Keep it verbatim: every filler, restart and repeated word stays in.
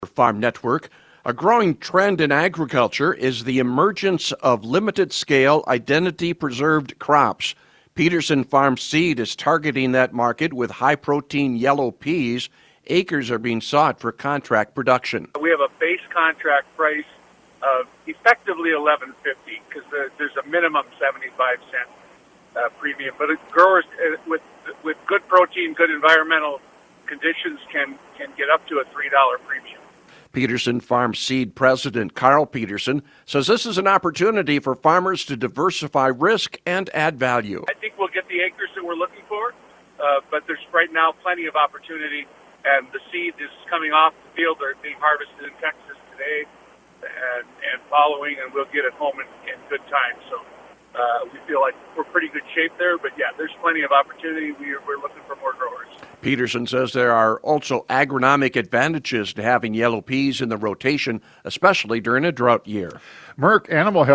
Farm Network. A growing trend in agriculture is the emergence of limited-scale, identity-preserved crops. Peterson Farm Seed is targeting that market with high-protein yellow peas. Acres are being sought for contract production. We have a base contract price of effectively eleven fifty because the, there's a minimum seventy-five cent uh, premium. But growers uh, with with good protein, good environmental conditions can can get up to a three dollar premium. Peterson Farm Seed President Carl Peterson says this is an opportunity for farmers to diversify risk and add value. I think we'll get the acres that we're looking for, uh, but there's right now plenty of opportunity, and the seed is coming off the field. They're being harvested in Texas today and, and following, and we'll get it home in, in good time. So uh, we feel like we're pretty good shape there, but yeah, there's plenty of opportunity. We are, we're looking for more growers. Peterson says there are also agronomic advantages to having yellow peas in the rotation, especially during a drought year. Merck Animal Health